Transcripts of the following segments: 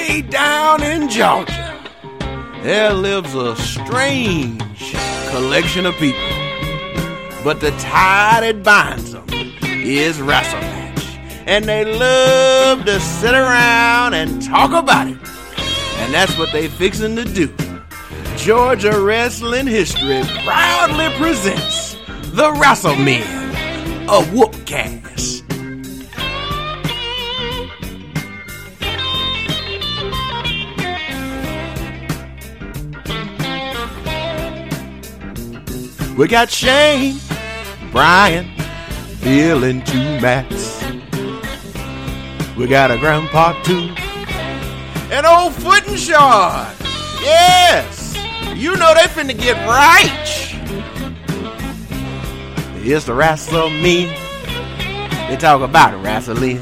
Way down in Georgia, there lives a strange collection of people. But the tie that binds them is wrestle match. And they love to sit around and talk about it. And that's what they fixing to do. Georgia Wrestling History proudly presents the WrestleMen, a Whoopcast. We got Shane, Brian, Bill, and two Matts. We got a grandpa too, and old Foot and Shard. Yes, you know they finna get right. It's the WrestleMen. They talk about it, wrestling.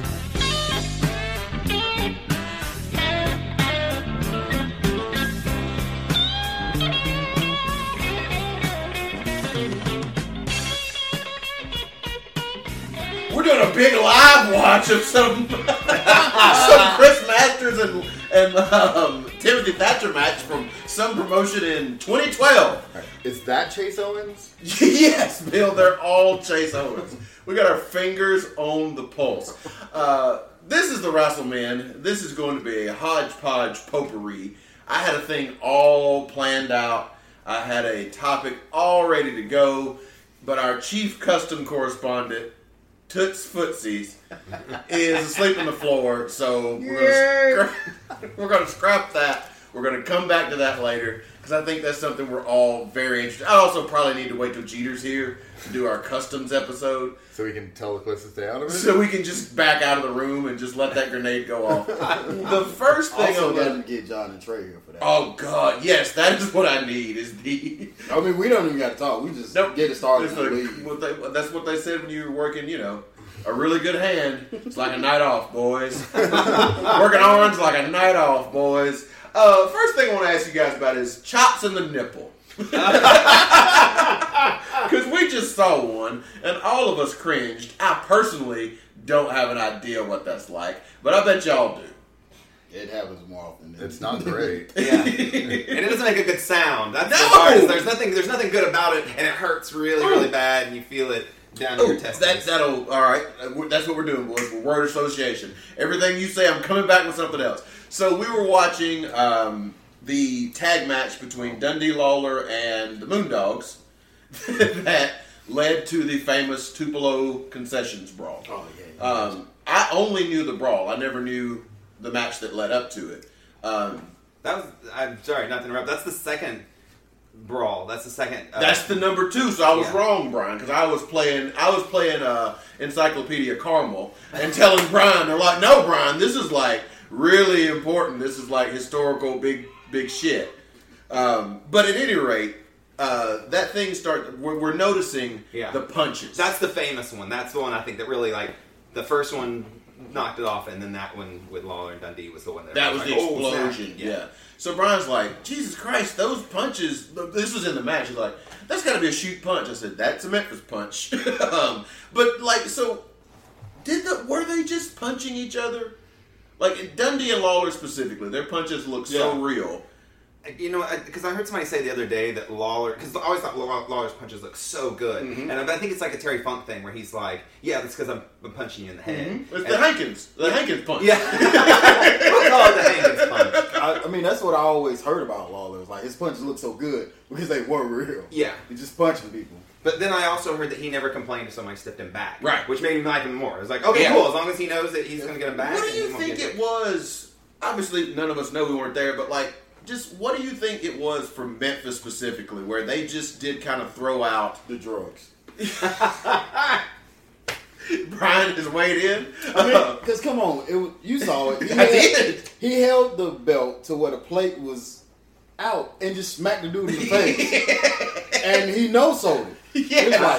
A big live watch of some Chris Masters and Timothy Thatcher match from some promotion in 2012. Is that Chase Owens? Yes, Bill, they're all Chase Owens. We got our fingers on the pulse. This is the WrestleMan. This is going to be a hodgepodge potpourri. I had a thing all planned out. I had a topic all ready to go, but our chief custom correspondent, Toots Footsies, is asleep on the floor, so we're gonna scrap that. We're gonna come back to that later because I think that's something we're all very interested. I also probably need to wait till Jeter's here to do our customs episode, so we can tell the Clips to stay out of it. So we can just back out of the room and just let that grenade go off. The first thing I'm gonna get John and Trey here for that. Oh God, yes, that is what I need. Is the I mean, we don't even got to talk. We just get it started. That's what they said when you were working. You know, a really good hand. It's like a night off, boys. Working arms like a night off, boys. First thing I want to ask you guys about is chops in the nipple. Because we just saw one, and all of us cringed. I personally don't have an idea what that's like, but I bet y'all do. It happens more often. It's not great. Yeah, and it doesn't make a good sound. That's the part. There's nothing good about it, and it hurts really bad, and you feel it down in your testicles. All right. That's what we're doing, boys. We're word association. Everything you say, I'm coming back with something else. So we were watching the tag match between Dundee Lawler and the Moondogs that led to the famous Tupelo concessions brawl. Oh yeah. I only knew the brawl. I never knew the match that led up to it. I'm sorry, not to interrupt. That's the second brawl. That's the second. That's the number 2. So I was wrong, Brian, because I was playing Encyclopedia Caramel and telling Brian, they're like, no, Brian, this is like really important. This is like historical big shit. But at any rate, that thing we're noticing the punches. That's the famous one. That's the one I think that really, like, the first one knocked it off, and then that one with Lawler and Dundee was the one that was the explosion. Yeah. So Brian's like, Jesus Christ, those punches. This was in the match. He's like, that's got to be a shoot punch. I said, that's a Memphis punch. But like, so were they just punching each other? Like Dundee and Lawler specifically, their punches look so real. You know, because I heard somebody say the other day that Lawler, because I always thought Lawler's punches look so good, and I think it's like a Terry Funk thing where he's like, "Yeah, that's because I'm punching you in the head." Mm-hmm. It's the Hankins punch. Yeah, we'll call it the Hankins punch. I mean, that's what I always heard about Lawler. Like his punches look so good because they were real. Yeah, he's just punching people. But then I also heard that he never complained if somebody stepped him back, right? Which made me like him more. It was like, okay, cool, as long as he knows that he's going to get him back. What do you think it was? Obviously, none of us know, we weren't there, but like. Just what do you think it was for Memphis specifically, where they just did kind of throw out the drugs? Brian has weighed in. I mean, because come on, you saw it. He held the belt to where the plate was out and just smacked the dude in the face, and he no-sold it. Yeah,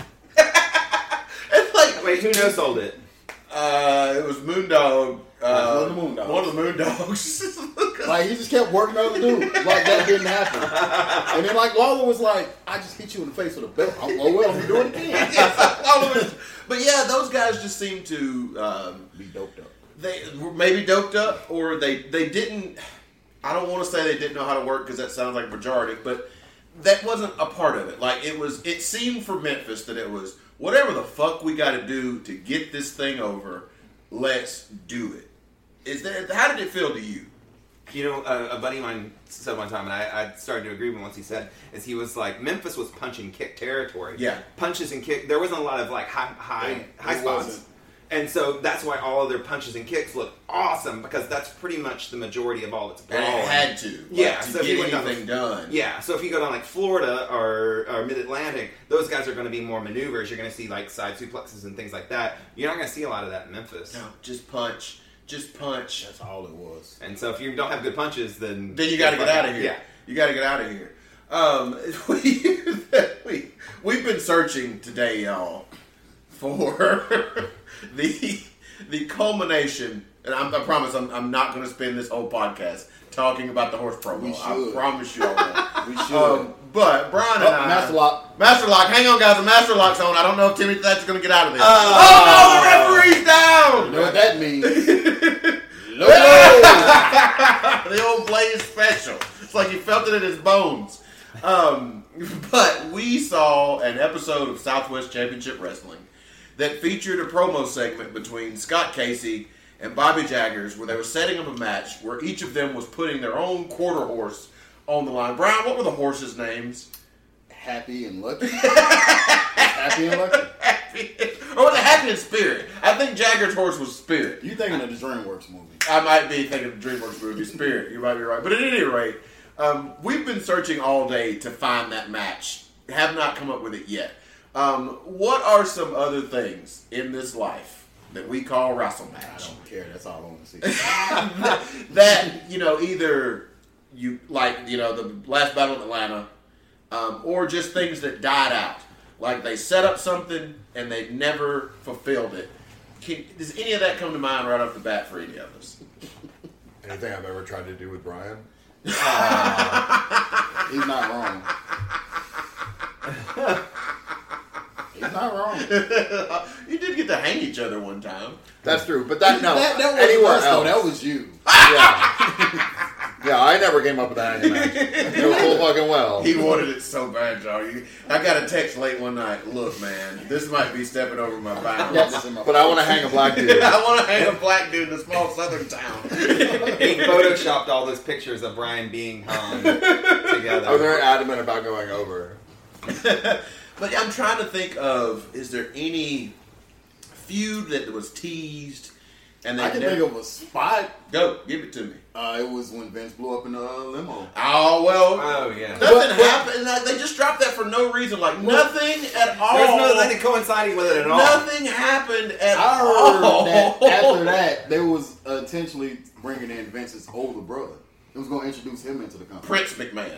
it's like wait, who no-sold it? It was Moondog. One of the Moondogs. Like, he just kept working on the dude. Like, that didn't happen. And then, like, Lawler was like, I just hit you in the face with a belt. I'm going to do it again. But yeah, those guys just seem to be doped up. they were maybe doped up, or they didn't. I don't want to say they didn't know how to work because that sounds like pejorative, but that wasn't a part of it. Like it seemed for Memphis that it was whatever the fuck we got to do to get this thing over. Let's do it. How did it feel to you? You know, a buddy of mine said one time, and I started to agree with him once he said, is he was like, Memphis was punch and kick territory. Yeah. Punches and kick. There wasn't a lot of like high spots. wasn't. And so that's why all of their punches and kicks look awesome, because that's pretty much the majority of all its And brawling. it had to. Yeah, to so if you get went anything done. Yeah, so if you go down like Florida or Mid-Atlantic, those guys are going to be more maneuvers. You're going to see like side suplexes and things like that. You're not going to see a lot of that in Memphis. No, just punch. Just punch. That's all it was. And so if you don't have good punches, then Then you got to get out of here. Yeah. You got to get out of here. We've been searching today, y'all, for the culmination. And I promise I'm not going to spend this whole podcast talking about the horse promo. We should. I promise you I won't. We should. But Brian and I... Master Lock. Master Lock. Hang on, guys. The Master Lock's on. I don't know if Timmy Thatcher's going to get out of this. Oh, no! The referee's down! You know what that means? The old Blaze special. It's like he felt it in his bones. But we saw an episode of Southwest Championship Wrestling that featured a promo segment between Scott Casey and Bobby Jaggers where they were setting up a match where each of them was putting their own quarter horse on the line. Brian, what were the horses' names? Happy and Lucky. Happy and Lucky. Or was it Happy and Spirit? I think Jagger's horse was Spirit. You thinking of the DreamWorks movie? I might be thinking of the DreamWorks movie Spirit. You might be right. But at any rate, we've been searching all day to find that match. Have not come up with it yet. What are some other things in this life that we call wrestle I match? don't care. That's all I want to see. That, either you like, the last battle in Atlanta, or just things that died out. Like they set up something and they never fulfilled it. Does any of that come to mind right off the bat for any of us? Anything I've ever tried to do with Brian? He's not wrong. He's not wrong. You did get to hang each other one time. That's true, but that wasn't anywhere us, though. else. That was you. Yeah, I never came up with that hanging match. You know full fucking well. He wanted it so bad, y'all. I got a text late one night. Look, man, this might be stepping over my bounds. But I want to hang a black dude. I want to hang a black dude in a small southern town. He photoshopped all those pictures of Brian being hung together. I was very adamant about going over. But I'm trying to think of, is there any feud that was teased? And I can think of a spot. Go, give it to me. It was when Vince blew up in the limo. Oh, well. Oh, yeah. Nothing happened. Like, they just dropped that for no reason. Like, nothing at all. There's nothing coinciding with it at all. Nothing happened at I all. heard that after that, they was intentionally bringing in Vince's older brother. It was going to introduce him into the company. Prince McMahon.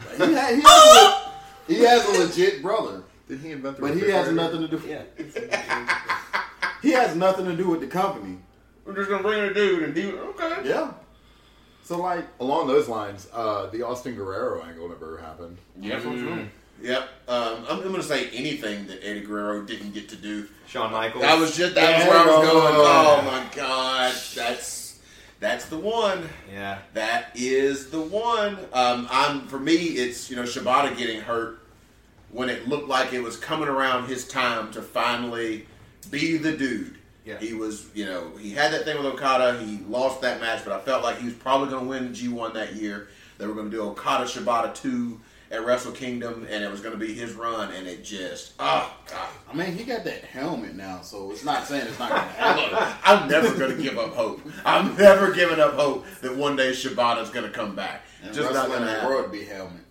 He has a legit brother, Did he invent the but he has nothing to do. Yeah. He has nothing to do with the company. We're just going to bring in a dude and do okay. Yeah. So like Along those lines, the Austin Guerrero angle never happened. Yep. Yep. I'm going to say anything that Eddie Guerrero didn't get to do. Shawn Michaels. That was where I was going. Oh my God. That's the one. Yeah. That is the one. For me, it's, Shibata getting hurt when it looked like it was coming around his time to finally be the dude. Yeah. He was, he had that thing with Okada. He lost that match, but I felt like he was probably going to win G1 that year. They were going to do Okada Shibata 2 at Wrestle Kingdom, and it was going to be his run, and it just, oh, God. I mean, he got that helmet now, so it's not saying it's not going to happen. I'm never going to give up hope. I'm never giving up hope that one day Shibata's going to come back. And Just not going to happen. world be helmet.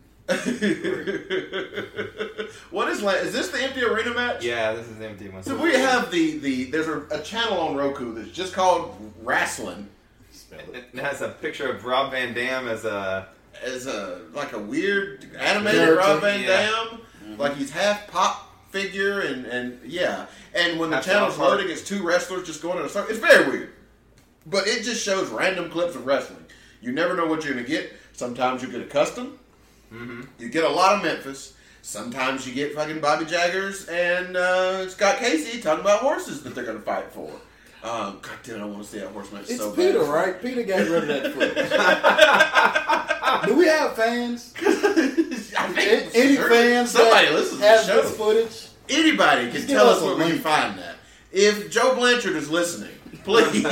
What is this the empty arena match? Yeah, this is the empty one. So we have there's a channel on Roku that's just called Wrestling. It has a picture of Rob Van Dam as a like a weird animated Character. Rob Van Yeah. Dam, like he's half pop figure and yeah. And when the Half channel's South Park. loading, it's two wrestlers just going in a circle. It's very weird, but it just shows random clips of wrestling. You never know what you're going to get. Sometimes you get a custom. Mm-hmm. You get a lot of Memphis. Sometimes you get fucking Bobby Jaggers and Scott Casey talking about horses that they're going to fight for. God damn, I want to see that horse match It's so Peter, bad. right? Peter got rid of that footage. Do we have fans? Any fans Somebody that listens to has the show. this footage? Anybody can Just tell give us us a where we can link. find that. If Joe Blanchard is listening, please.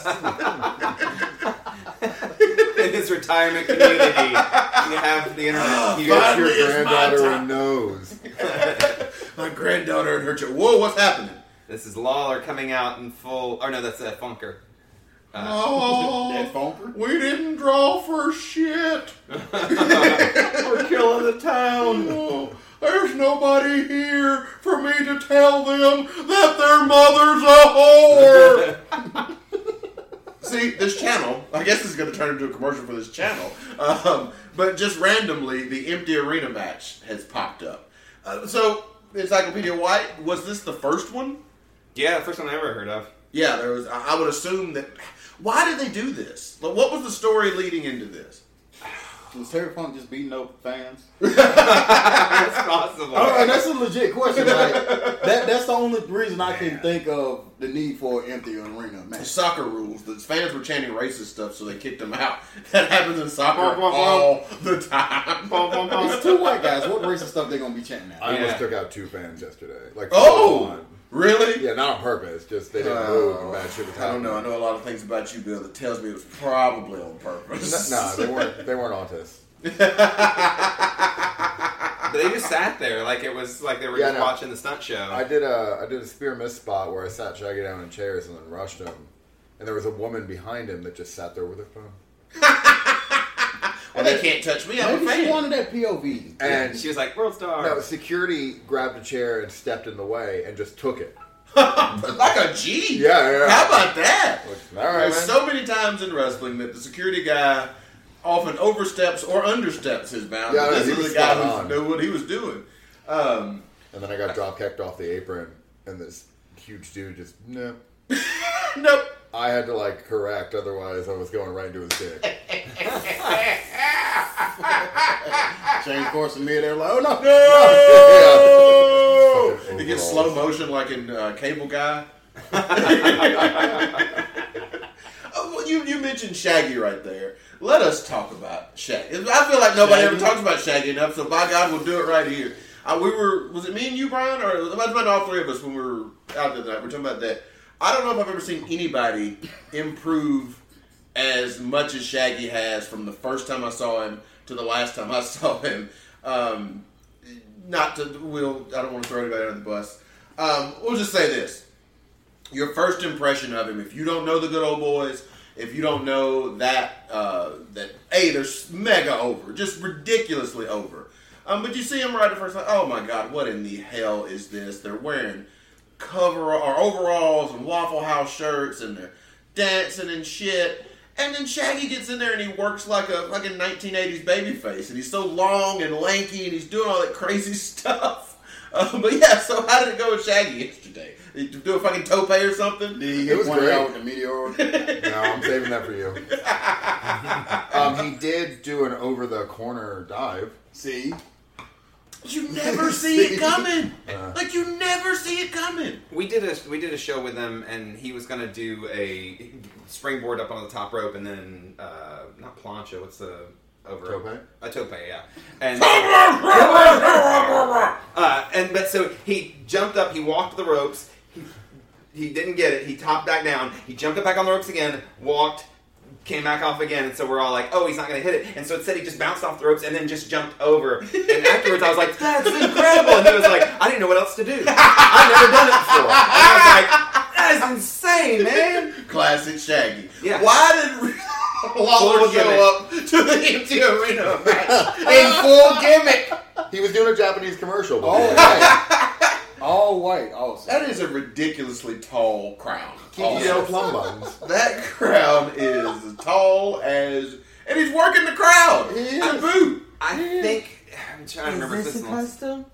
In his retirement community, you have the internet here. Get Finally, your it's my granddaughter time. and knows. My granddaughter and her child. Whoa, what's happening? This is Lawler coming out in full. Oh no, that's Funker. Oh, That Funker? we didn't draw for shit. We're killing the town. Oh, there's nobody here for me to tell them that their mother's a whore. See, this channel, I guess this is going to turn into a commercial for this channel, but just randomly, the empty arena match has popped up. So, Encyclopedia White, was this the first one? Yeah, the first one I ever heard of. Yeah, there was. I would assume that. Why did they do this? Like, what was the story leading into this? Was Terry Funk just beating up fans? That's possible. Oh, and that's a legit question. Like, that's the only reason I can think of the need for an empty arena match. Soccer rules. The fans were chanting racist stuff, so they kicked them out. That happens in soccer all the time. It's two white guys. What racist stuff they gonna be chanting at? I almost Yeah. took out 2 fans yesterday. Like, Oh, full on. really? Yeah, not on purpose. Just they didn't move and bad shit was I don't happening. know. I know a lot of things about you, Bill, that tells me it was probably on purpose. No, they weren't autists. But they just sat there like it was like they were Yeah, just no. watching the stunt show. I did a spear miss spot where I sat Shaggy down in chairs and then rushed him, and there was a woman behind him that just sat there with her phone. Well, they can't touch me. I'm a Maybe she fan. wanted that POV. And she was like, "World star." no, security grabbed a chair and stepped in the way and just took it. Like a G. Yeah. How about that? All right, There's man. so many times in wrestling that the security guy often oversteps or understeps his boundaries. Yeah, This he is was the guy spot who knew what he was doing. And then I got drop kicked off the apron, and this huge dude just no. Nope. I had to like correct, otherwise I was going right into his dick. Change course in mid-air, like, oh no. No! It gets slow motion like in Cable Guy. Oh, well, you mentioned Shaggy right there. Let us talk about Shaggy. I feel like nobody ever talks about Shaggy enough, so by God, we'll do it right here. Was it me and you, Brian, or it might have been all three of us when we were out the other night? We're talking about that. I don't know if I've ever seen anybody improve as much as Shaggy has from the first time I saw him to the last time I saw him. I don't want to throw anybody under the bus. We'll just say this. Your first impression of him, if you don't know the Good Old Boys, if you don't know that they're mega over, just ridiculously over. But you see him right at first, like, oh my God, what in the hell is this? They're wearing overalls and Waffle House shirts, and they're dancing and shit. And then Shaggy gets in there and he works like a fucking 1980s babyface, and he's so long and lanky, and he's doing all that crazy stuff. But yeah, so how did it go with Shaggy yesterday? Did you do a fucking tope or something? Did he It get was pointed great. out with the meteor? No, I'm saving that for you. He did do an over the corner dive. See? You never see it coming. Like you never see it coming. We did a show with him, and he was gonna do a springboard up on the top rope, and then not plancha. What's the over Tope? A tope, yeah. But so he jumped up, he walked the ropes. He didn't get it. He topped back down. He jumped up back on the ropes again, walked, came back off again, and so we're all like, oh, he's not going to hit it. And so instead he just bounced off the ropes and then just jumped over. And afterwards I was like, that's incredible. And he was like, I didn't know what else to do. I've never done it before. And I was like, that is insane, man. Classic Shaggy. Yeah. Why did Lawler Full show gimmick. up to the empty arena match in full gimmick? He was doing a Japanese commercial. All white. All white, also. That is a ridiculously tall crown. Yellow plum buttons. That crown is as tall as, and he's working the crowd. He To is. boot. I think, I'm trying to remember if this one. custom?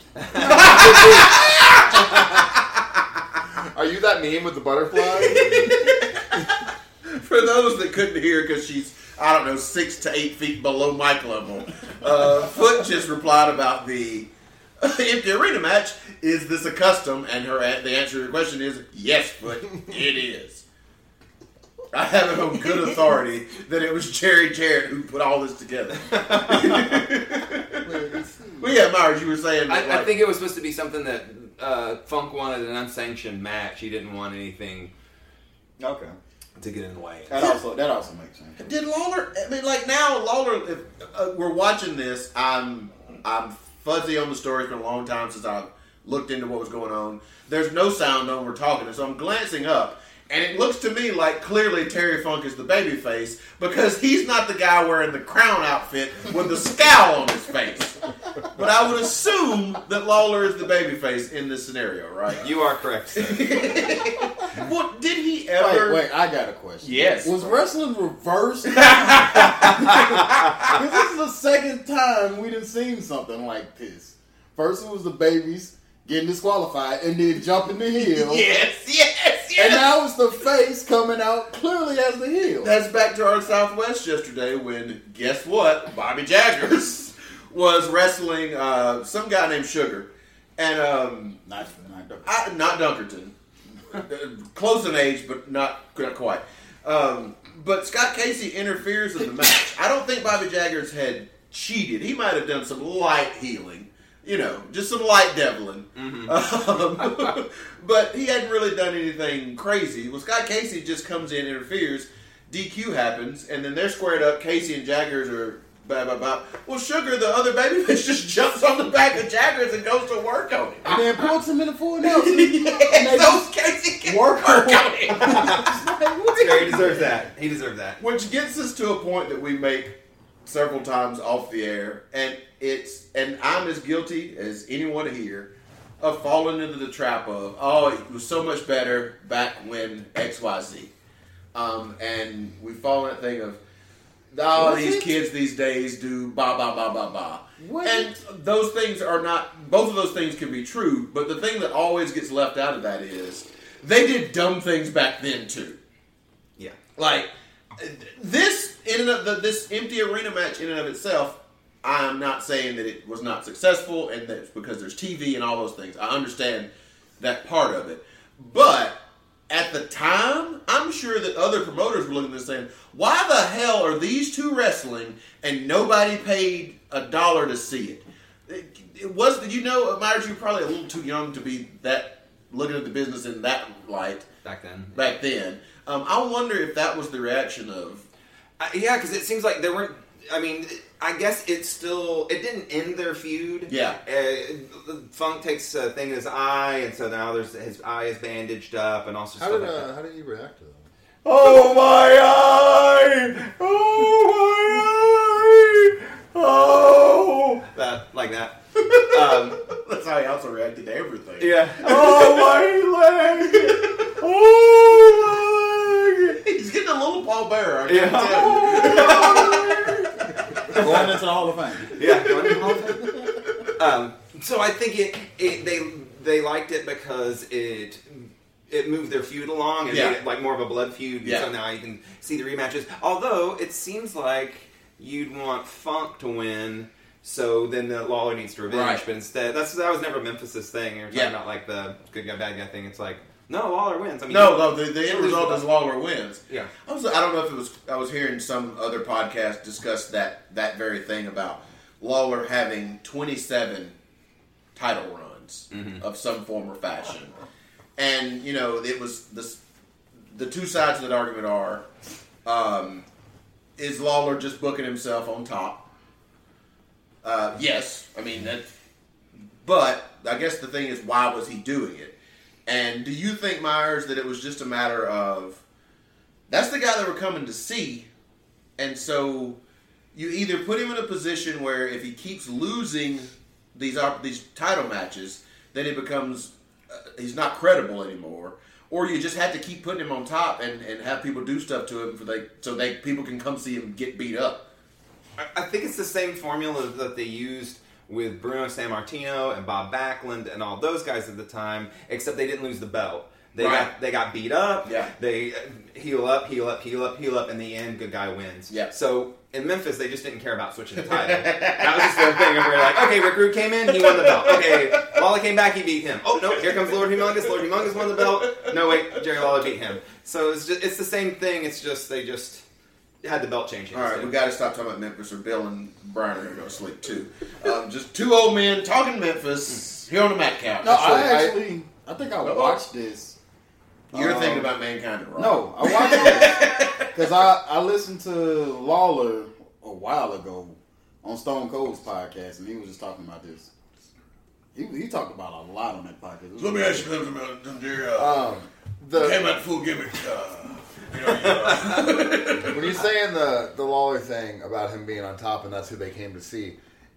Are you that meme with the butterfly? For those that couldn't hear, because she's, 6 to 8 feet below mic level, Foot just replied about the empty arena match. Is this a custom? And the answer to the question is yes, but it is. I have it on good authority that it was Jerry Jarrett who put all this together. Well, yeah, Myers, you were saying that, I think it was supposed to be something that Funk wanted, an unsanctioned match. He didn't want anything Okay. to get in the way. That also makes sense. Did Lawler? I mean, like now, Lawler. If we're watching this, I'm fuzzy on the story. It's been a long time since I've looked into what was going on. There's no sound on. We're talking, so I'm glancing up, and it looks to me like clearly Terry Funk is the babyface because he's not the guy wearing the crown outfit with the scowl on his face. But I would assume that Lawler is the babyface in this scenario, right? You are correct, sir. Well, did he ever? Wait, I got a question. Yes. Was wrestling reversed? Because this is the second time we done seen something like this. First it was the babies getting disqualified and then jumping the heel. Yes. And now it's the face coming out clearly as the heel. That's back to our Southwest yesterday when, guess what? Bobby Jaggers was wrestling some guy named Sugar. And Not Dunkerton. Close in age, but not quite. But Scott Casey interferes in the match. I don't think Bobby Jaggers had cheated. He might have done some light healing. Just some light deviling. Mm-hmm. But he hadn't really done anything crazy. Well, Scott Casey just comes in, interferes, DQ happens, and then they're squared up. Casey and Jaggers are blah, blah, blah. Well, Sugar, the other babyface, just jumps on the back of Jaggers and goes to work on him. And then puts him in the full announcement. So Casey can work on him. He deserves that. He deserves that. Which gets us to a point that we make several times off the air, and I'm as guilty as anyone here of falling into the trap of, it was so much better back when XYZ. And we fall in that thing of, these kids these days do ba ba ba ba ba. What? And those things are not, both of those things can be true, but the thing that always gets left out of that is, they did dumb things back then too. Yeah. Like, this empty arena match in and of itself, I'm not saying that it was not successful and that it's because there's TV and all those things. I understand that part of it. But at the time, I'm sure that other promoters were looking at this saying, why the hell are these two wrestling and nobody paid $1 to see it? It was, Myers, you were probably a little too young to be that looking at the business in that light. Back then. I wonder if that was the reaction of... Yeah, because it seems like there weren't... I mean, I guess it didn't end their feud. Yeah. Funk takes a thing in his eye, and so now his eye is bandaged up, and also stuff like that. How did you react to that? Oh my eye! Oh my eye! Oh! Like that. That's how he also reacted to everything. Yeah. Oh my leg! Oh my leg! He's getting a little Paul Bearer, I can Yeah. tell you. Going into the Hall of Fame. Yeah. So I think they liked it because it moved their feud along and made it like more of a blood feud. Yeah. So now you can see the rematches. Although it seems like you'd want Funk to win, so then the Lawler needs to revenge. Right. But instead, that was never Memphis' thing. You're talking about like the good guy, bad guy thing. It's like, no, Lawler wins. I mean, the end result is Lawler wins. Yeah. I don't know if it was. I was hearing some other podcast discuss that very thing about Lawler having 27 title runs of some form or fashion, and it was the two sides of that argument are, is Lawler just booking himself on top? Yes, I mean that. But I guess the thing is, why was he doing it? And do you think, Myers, that it was just a matter of, that's the guy that we're coming to see, and so you either put him in a position where if he keeps losing these title matches, then it becomes, he's not credible anymore, or you just have to keep putting him on top and have people do stuff to him so people can come see him get beat up. I think it's the same formula that they used with Bruno Sammartino and Bob Backlund and all those guys at the time, except they didn't lose the belt. They got beat up. Yeah. They heal up. In the end, good guy wins. Yeah. So in Memphis, they just didn't care about switching the title. That was just their thing. And we were like, okay, Rick Rude came in, he won the belt. Okay, Lawler came back, he beat him. Oh no, here comes Lord Humongous. Lord Humongous won the belt. No wait, Jerry Lawler beat him. So it's the same thing. It's just they just had the belt changing. All right, we got to stop talking about Memphis, or Bill and Brian are going to go to sleep too. Just two old men talking Memphis here on the Matt Couch. No, I think I watched this. You're thinking about Mankind and Raw. No, I watched this because I listened to Lawler a while ago on Stone Cold's podcast, and he was just talking about this. He talked about a lot on that podcast. Let me ask you something about came out full gimmick. When you're saying the Lawler thing about him being on top and that's who they came to see,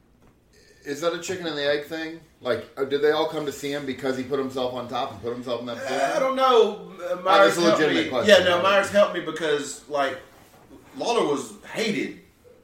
is that a chicken and the egg thing? Like, did they all come to see him because he put himself on top and put himself in that position? I don't know. Myers That's a helped legitimate me. question. Yeah, no, Myers helped me because like Lawler was hated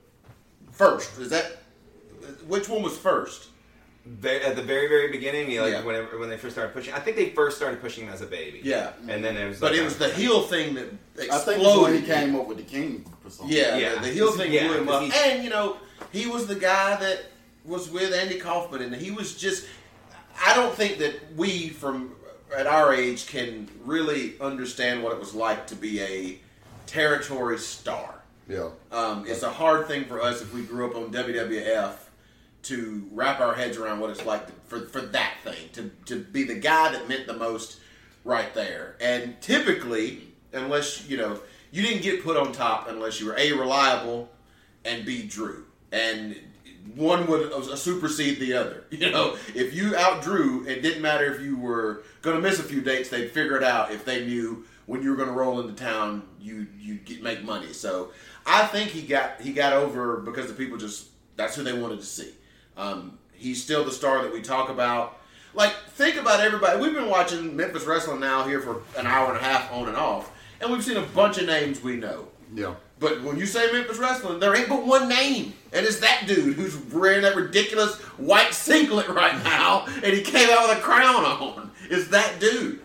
first. Is that which one was first? At the very, very beginning, Yeah. when they first started pushing, I think they first started pushing him as a baby. Yeah, And then it was. but it was the heel thing that exploded. I think it's when he came up with the King persona. Yeah, Yeah. the heel thing Yeah, blew him 'cause up. he- And, he was the guy that was with Andy Kaufman, and he was just... I don't think that we, from at our age, can really understand what it was like to be a territory star. Yeah. It's a hard thing for us if we grew up on WWF to wrap our heads around what it's like for that thing, to be the guy that meant the most right there. And typically, unless, you didn't get put on top unless you were A, reliable, and B, Drew. And one would supersede the other. If you outdrew, it didn't matter if you were going to miss a few dates, they'd figure it out if they knew when you were going to roll into town, you'd make money. So I think he got over because the people that's who they wanted to see. He's still the star that we talk about. Like, think about everybody. We've been watching Memphis Wrestling now here for an hour and a half on and off, and we've seen a bunch of names we know. Yeah. But when you say Memphis Wrestling, there ain't but one name, and it's that dude who's wearing that ridiculous white singlet right now, and he came out with a crown on. It's that dude.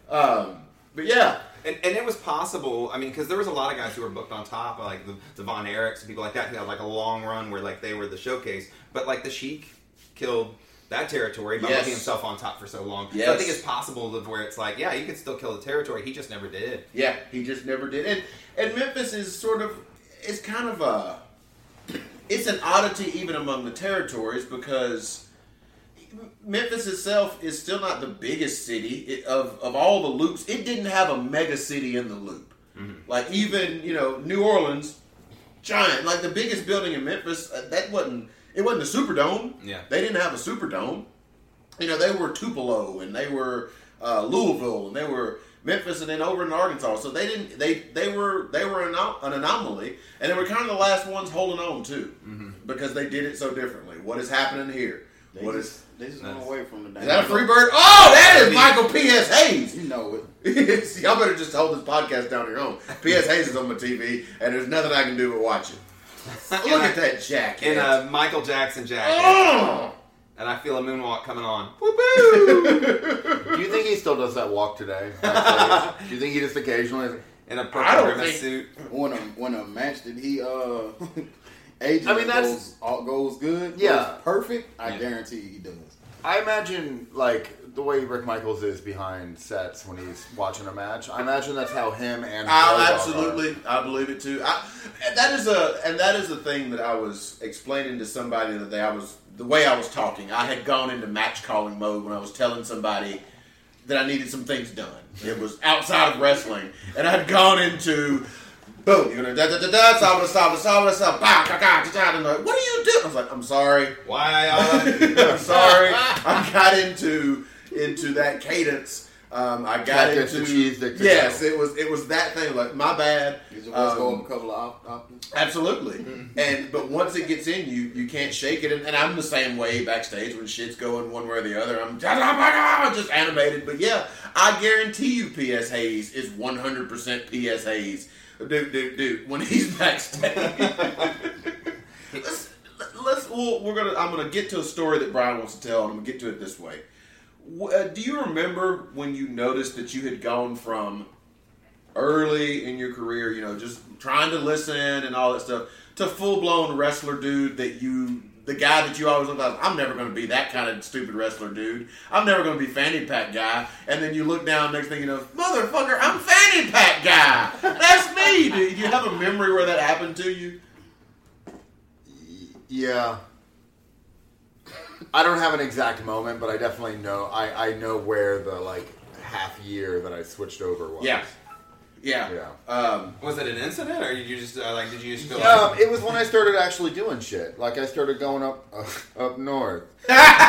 But yeah. And it was possible, because there was a lot of guys who were booked on top, like the Von Erichs and people like that, who had like a long run where like they were the showcase. But like the Sheik killed that territory by putting himself on top for so long. Yes. So I think it's possible where it's like, yeah, you could still kill the territory. He just never did. Yeah, he just never did. And Memphis is it's kind of it's an oddity even among the territories because Memphis itself is still not the biggest city of all the loops. It didn't have a mega city in the loop. Mm-hmm. Like even, New Orleans, giant, like the biggest building in Memphis, it wasn't the Superdome. Yeah. They didn't have a Superdome. They were Tupelo and they were Louisville and they were Memphis and then over in Arkansas. So they were an anomaly, and they were kind of the last ones holding on too, because they did it so differently. What is happening here? They just went away from the. Is that a free bird? Oh, that is Michael P.S. Hayes. You know it. See, y'all better just hold this podcast down your own. P.S. Hayes is on my TV, and there's nothing I can do but watch it. Look at that jacket. In a Michael Jackson jacket. Oh! And I feel a moonwalk coming on. Do you think he still does that walk today? Do you think he just occasionally... In a I purple don't grimace think- suit. When a match that he agent that's- goes good, Yeah. goes perfect, I Yeah. guarantee he does. I imagine, the way Rick Michaels is behind sets when he's watching a match, I imagine that's how him and... Absolutely, I believe it too. That is a thing that I was explaining to somebody the day the way I was talking. I had gone into match calling mode when I was telling somebody that I needed some things done. It was outside of wrestling, and I had gone into boom, and like, what are you doing? I was like, I'm sorry. Why? I'm sorry. I got into that cadence. I got That gets the into cheese dictator. yes. It was that thing. Like my bad. He's always go up a couple of options. Absolutely. But once it gets in you, you can't shake it. And I'm the same way backstage when shit's going one way or the other. I'm just animated. But yeah, I guarantee you, P.S. Hayes is 100% P.S. Hayes. Dude, when he's backstage. I'm gonna get to a story that Brian wants to tell, and I'm gonna get to it this way. Do you remember when you noticed that you had gone from early in your career, just trying to listen and all that stuff, to full-blown wrestler dude the guy that you always look like, I'm never going to be that kind of stupid wrestler dude. I'm never going to be fanny pack guy. And then you look down, next thing you know, motherfucker, I'm fanny pack guy. That's me, dude. Do you have a memory where that happened to you? Yeah. I don't have an exact moment, but I definitely know. I know where the half year that I switched over was. Yeah. Was it an incident, or did you just did you just feel It was when I started actually doing shit. Like I started going up north. See,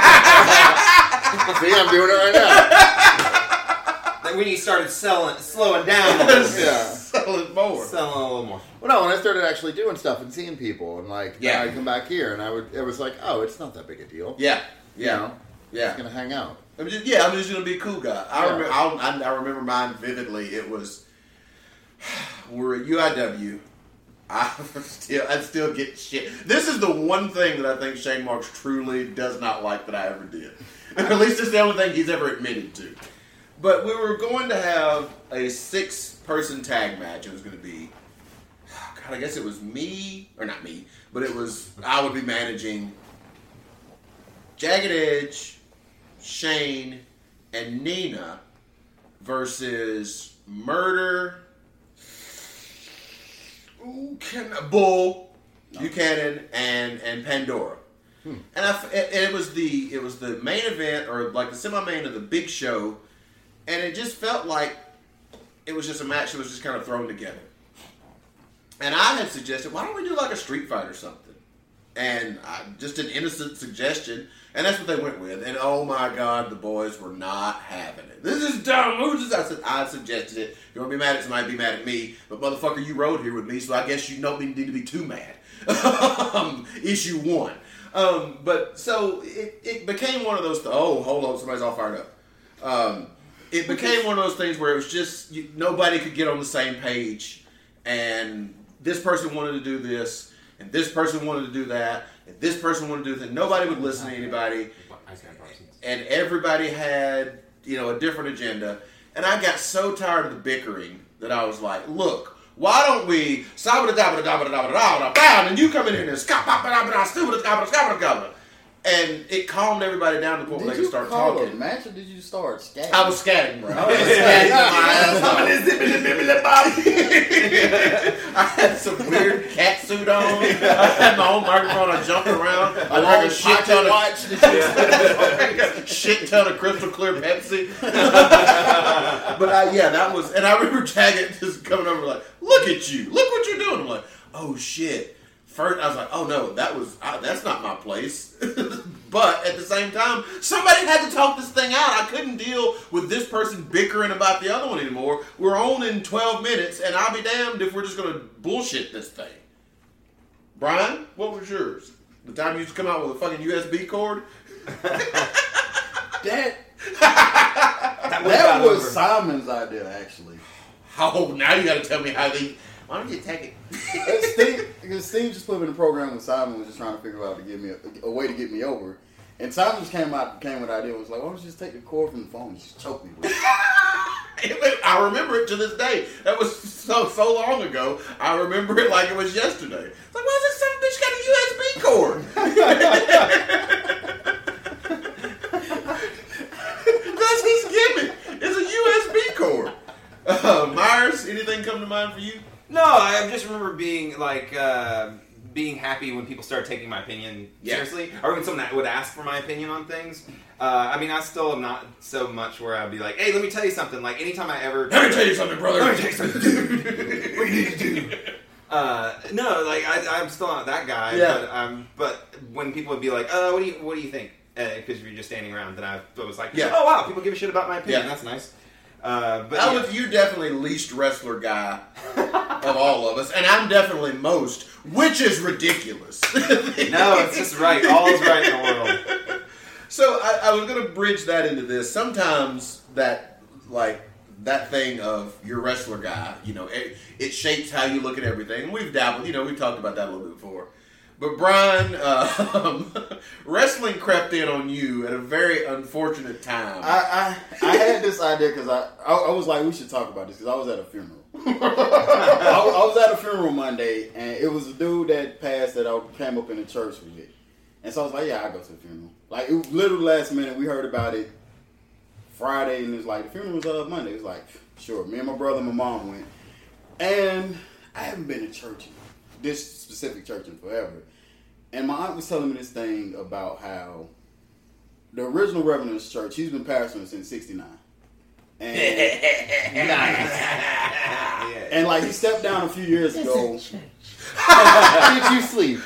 I'm doing it right now. Like when you started slowing down, selling more, selling a little more. Well, no, when I started actually doing stuff and seeing people, and then I'd come back here, and it was like, oh, it's not that big a deal. Yeah. Just gonna hang out. I'm just gonna be a cool guy. I remember mine vividly. It was. We're at UIW. I still get shit. This is the one thing that I think Shane Marks truly does not like that I ever did. Or at least it's the only thing he's ever admitted to. But we were going to have a 6-person tag match. It was going to be, I guess it was me, or not me, but I would be managing Jagged Edge, Shane, and Nina versus Murder, Bull, Buchanan, and Pandora. And it was the main event, or like the semi-main of the big show, and it just felt like it was just a match that was just kind of thrown together. And I had suggested, why don't we do like a street fight or something? And just an innocent suggestion, and that's what they went with. And oh my God, the boys were not having it. This is dumb. I suggested it. If you want to be mad at somebody, be mad at me. But motherfucker, you rode here with me, so I guess you don't need to be too mad. Issue 1. But so it became one of those. Oh, hold on, somebody's all fired up. It became one of those things where it was just nobody could get on the same page, and this person wanted to do this. And this person wanted to do that, and this person wanted to do that. Nobody would listen to anybody, and everybody had, a different agenda. And I got so tired of the bickering that I was like, look, why don't we and you come in here and and it calmed everybody down to the point where they could start talking. Did you call a match, or did you start scatting? I was scatting, bro. I was scatting I had some weird cat suit on. I had my own microphone. I jumped around. I drank a shit ton of crystal clear Pepsi. But that was, and I remember Jagged just coming over like, look at you. Look what you're doing. I'm like, oh shit. First, I was like, oh no, that's not my place. But at the same time, somebody had to talk this thing out. I couldn't deal with this person bickering about the other one anymore. We're on in 12 minutes, and I'll be damned if we're just going to bullshit this thing. Brian, what was yours? The time you used to come out with a fucking USB cord? That was Simon's idea, actually. Oh, now you got to tell me how they... Why don't you take it? Steve just put me in the program when Simon was just trying to figure out to give me a way to get me over. And Simon just came with the idea and was like, why don't you just take the cord from the phone and just choke me with it? I remember it to this day. That was so long ago. I remember it like it was yesterday. It's like, why does this son of a bitch got a USB cord? That's his gimmick. It's a USB cord. Myers, anything come to mind for you? No, I just remember being being happy when people started taking my opinion seriously, or when someone would ask for my opinion on things. I still am not so much where I'd be like, "Hey, let me tell you something." Like anytime I ever, let me tell you something, brother. Let me tell you something, dude. What do you need to do? No, I'm still not that guy. Yeah. But when people would be like, what do you think?" Because you're just standing around, then I was like, yeah. "Oh wow, people give a shit about my opinion. Yeah. That's nice." You're definitely least wrestler guy of all of us, and I'm definitely most, which is ridiculous. No, it's just right. All is right in the world. So I was going to bridge that into this. Sometimes that thing of your wrestler guy, it shapes how you look at everything. And we've dabbled, we've talked about that a little bit before. But Brian, wrestling crept in on you at a very unfortunate time. I had this idea because I was like, we should talk about this because I was at a funeral. I was at a funeral Monday, and it was a dude that passed that I came up in the church with. And so I was like, yeah, I'll go to the funeral. Like, it was literally last minute. We heard about it Friday, and it was like, the funeral was Monday. It was like, sure. Me and my brother and my mom went. And I haven't been to church, this specific church, in forever. And my aunt was telling me this thing about how the original Reverend's church, he's been pastoring since '69. And and like he stepped down a few years ago. Did you sleep?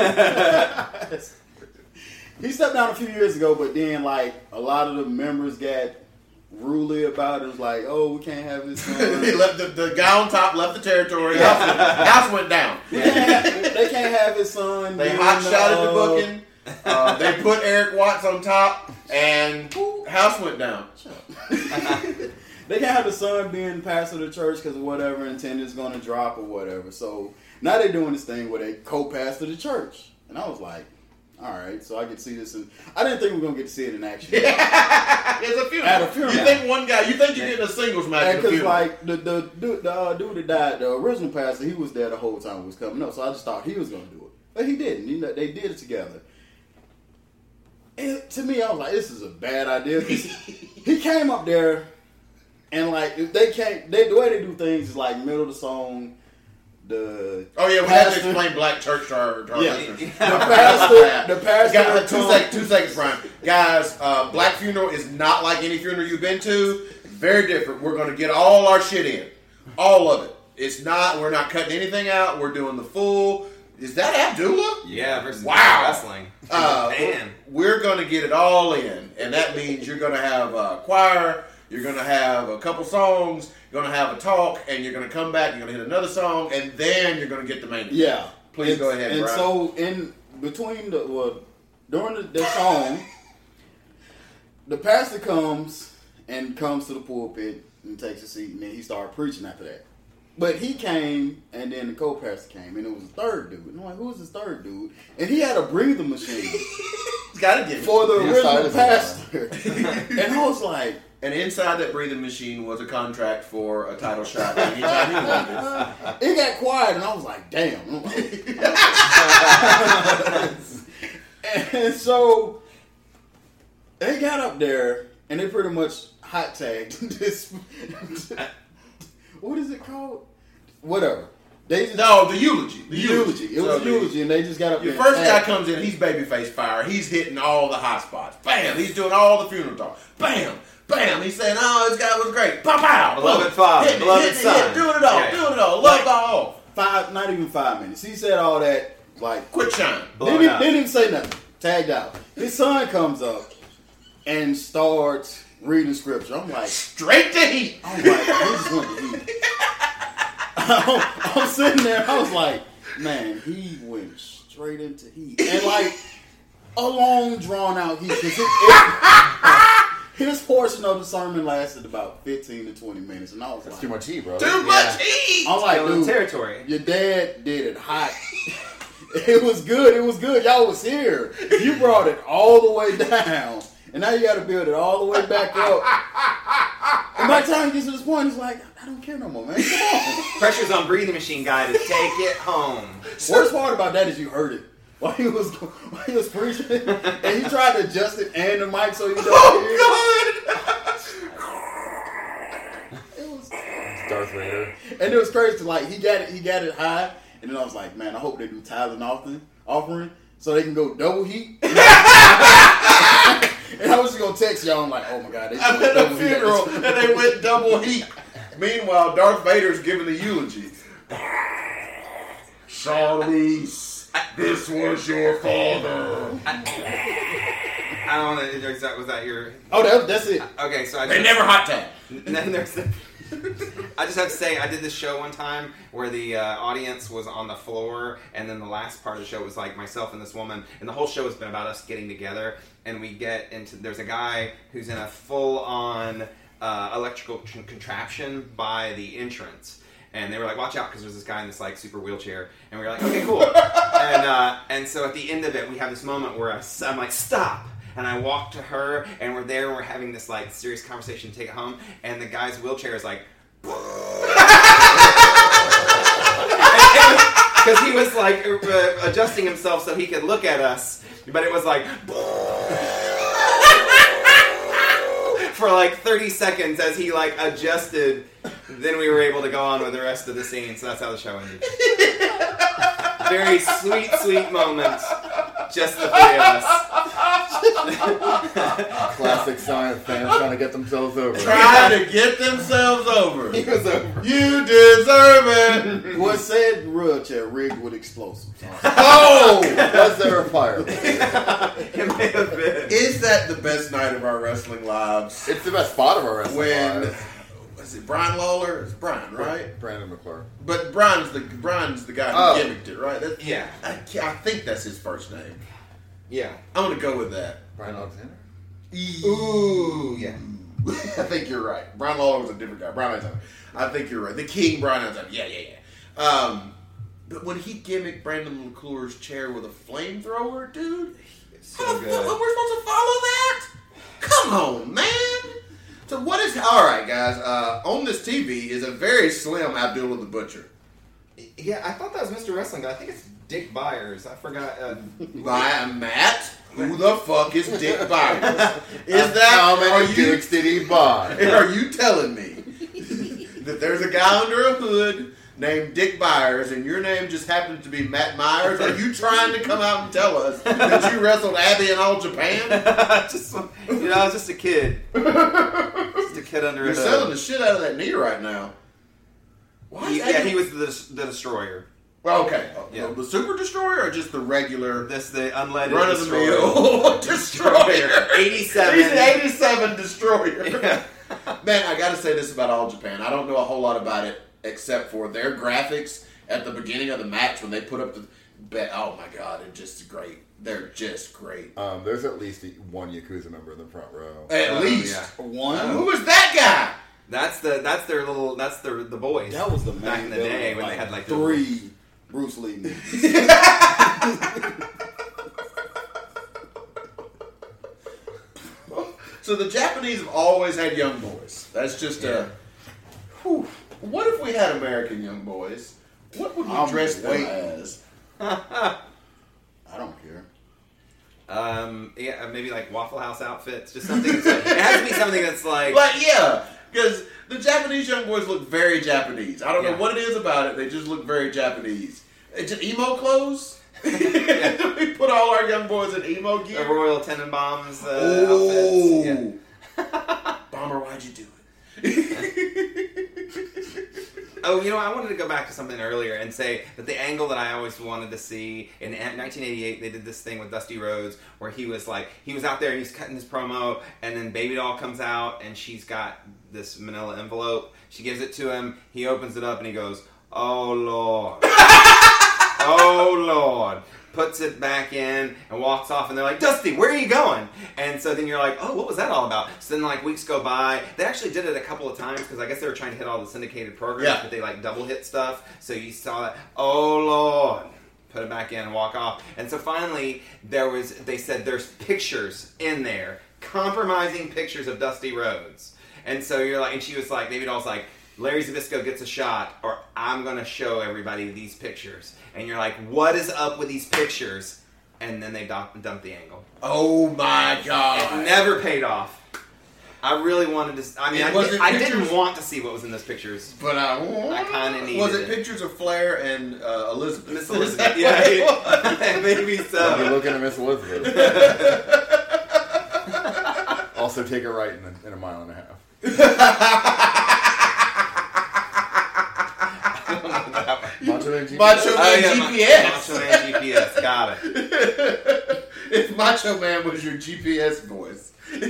He stepped down a few years ago, but then like a lot of the members got ruly about it. It was like, oh, we can't have this son. He left the guy on top left the territory. House went down. They can't have his son. They hot shotted the booking. They put Eric Watts on top, and house went down. They can't have the son being pastor of the church because of whatever attendance going to drop or whatever. So now they're doing this thing where they co-pastor the church, and I was like, all right, so I get to see this. I didn't think we were going to get to see it in action. It's a funeral. At a funeral. You think one guy? You think you're getting a singles match at a Because funeral? like the dude that died, the original pastor, he was there the whole time it was coming up. So I just thought he was going to do it, but he didn't. You know, they did it together. And to me, I was like, this is a bad idea. 'Cause he came up there, and like if the way they do things is like middle of the song. We had to explain Black Church to our listeners. The pastor. Guys, 2 seconds, Brian. Guys, Black funeral is not like any funeral you've been to. Very different. We're going to get all our shit in, all of it. It's not. We're not cutting anything out. We're doing the full. Is that Abdullah? Yeah, versus Wow. wrestling. Man. We're going to get it all in, and that means you're going to have a choir. You're going to have a couple songs, you're going to have a talk, and you're going to come back, you're going to hit another song, and then you're going to get the main. Yeah. Please go ahead, And Brian. so, during the song, the pastor comes to the pulpit and takes a seat, and then he started preaching after that. But he came, and then the co-pastor came, and it was a third dude. And I'm like, who's this third dude? And he had a breathing machine He's got to get it. for the original Inside pastor. And I was like, And inside that breathing machine was a contract for a title shot anytime he wanted. it got quiet, and I was like, damn. I'm like, and so they got up there, and they pretty much hot tagged this. What is it called? Whatever. They just, No, the eulogy. the eulogy. It was a eulogy, and they just got up Your there. first and guy tagged. comes in, he's babyface fire. He's hitting all the high spots. Bam! He's doing all the funeral talk. Bam! Bam! He's saying, "Oh, this guy was great." Pow pow! Beloved father, Hitting it, beloved hitting it, son. hitting it, doing it all, Yeah. doing it all. Love all. Not even 5 minutes. He said all that, like, Quick shine. Blown up. didn't even say nothing. Tagged out. His son comes up and starts reading scripture. I'm like, Straight to heat. he just went to heat. I'm sitting there, I was like, man, he went straight into heat. And like, a long drawn out heat. His portion of the sermon lasted about 15 to 20 minutes. And I was That's like, too much heat, bro. Too much heat. I'm like, Stolen dude, territory. your dad did it hot. It was good. It was good. Y'all was here. You brought it all the way down. And now you got to build it all the way back up. And by the time he gets to this point, he's like, I don't care no more, man. Come on. Pressure's on breathing machine guy to take it home. Worst part about that is you heard it. While he was preaching, and he tried to adjust it and the mic so you don't hear it. It was, It's Darth Vader. and it was crazy. Like he got it high, and then I was like, man, I hope they do tithe and offering so they can go double heat. And I was just gonna text y'all. I'm like, oh my god, they I'm doing at a double heat. funeral and they went double heat. Meanwhile, Darth Vader's giving the eulogy. Charlize, this was your father. I don't know. Was that your? Oh, that's it. Okay, so I They never hot tag. And then there's the. I just have to say, I did this show one time where the audience was on the floor, and then the last part of the show was like myself and this woman, and the whole show has been about us getting together, and we get into. There's a guy who's in a full-on electrical contraption by the entrance. and they were like, watch out, because there's this guy in this like super wheelchair, and we were like, okay, cool. And so at the end of it, we have this moment where I'm like, stop. And I walk to her, and we're there, and we're having this like serious conversation to take it home, and the guy's wheelchair is like, because he was like adjusting himself so he could look at us, but it was like for like 30 seconds as he like adjusted. Then we were able to go on with the rest of the scene. So that's how the show ended. Very sweet, sweet moment. Just the three of us. Classic sign of fans trying to get themselves over. Trying to get themselves over. He was over. You deserve it. Was said wheelchair rigged with explosives. Oh! Was there a fire? It may have been. Is that the best night of our wrestling lives? It's the best spot of our wrestling When lives. was it Brian Lawler? It's Brian, right? Brandon McClure. But Brian's the guy who Oh. gimmicked it, right? Yeah. I think that's his first name. Yeah. I'm gonna go with that. Brian Alexander? Ooh. Yeah. I think you're right. Brian Lawler was a different guy. Brian Alexander. I think you're right. The King, Brian Alexander. Yeah. But when he gimmicked Brandon McClure's chair with a flamethrower, dude, So how the good. fuck we're supposed to follow that? Come on, man. So what is... All right, guys. On this TV is a very slim Abdullah the Butcher. Yeah, I thought that was Mr. Wrestling, but I think it's Dick Byers. I forgot. Matt? Who the fuck is Dick Byers? Is How that... Are many you... dukes did he buy? Are you telling me that there's a guy under a hood named Dick Byers and your name just happens to be Matt Myers? Are you trying to come out and tell us that you wrestled Abby in All Japan? I was just a kid. Just a kid under You're a selling hood. the shit out of that knee right now. Why is that? He was the destroyer. Well, okay. Yeah. The Super Destroyer or just the regular This the unleaded run of the destroyer. mill Destroyer? 87. He's an 87 Destroyer. Yeah. Man, I gotta say this about All Japan. I don't know a whole lot about it except for their graphics at the beginning of the match when they put up the... Oh my god, it's just great. They're just great. There's at least one Yakuza member in the front row. At least. Yeah. One. Who was that guy? That's the boys. That was the main back in the villain day of, when like, they had like 3 Bruce Lee movies. So the Japanese have always had young boys. That's just Yeah. Whew. What if we had American young boys? What would we I'm dress them waiting. as? I don't care. Yeah, maybe like Waffle House outfits, just something. It has to be something that's like. But yeah, because the Japanese young boys look very Japanese. I don't know Yeah. what it is about it. They just look very Japanese. It's just emo clothes. We put all our young boys in emo The gear. Royal Tenenbaums Oh, outfits. Bomber, why'd you do it? Oh, I wanted to go back to something earlier and say that the angle that I always wanted to see in 1988, they did this thing with Dusty Rhodes where he was out there and he's cutting his promo, and then Baby Doll comes out and she's got this manila envelope. She gives it to him. He opens it up and he goes, "Oh Lord, oh Lord." Puts it back in and walks off, and they're like, "Dusty, where are you going?" And so then you're like, "Oh, what was that all about?" So then like weeks go by. They actually did it a couple of times because I guess they were trying to hit all the syndicated programs, Yeah. but they like double hit stuff. So you saw it. Oh Lord, put it back in and walk off. And so finally they said there's pictures in there, compromising pictures of Dusty Rhodes. And so you're like, and she was like, Baby Doll's like, Larry Zbyszko gets a shot, or I'm going to show everybody these pictures. And you're like, what is up with these pictures? And then they dump the angle. Oh my It god. never paid off. I really wanted to... I mean, It wasn't I didn't pictures- want to see what was in those pictures. But I kinda needed Was it it. pictures of Flair and Elizabeth? Miss Is that Elizabeth. what Yeah, it was? maybe I'll be so. looking at Miss Elizabeth. Also, take a right in a mile and a half. Macho Man GPS? Macho Man GPS. Macho Man GPS. Got it. If Macho Man was your GPS voice.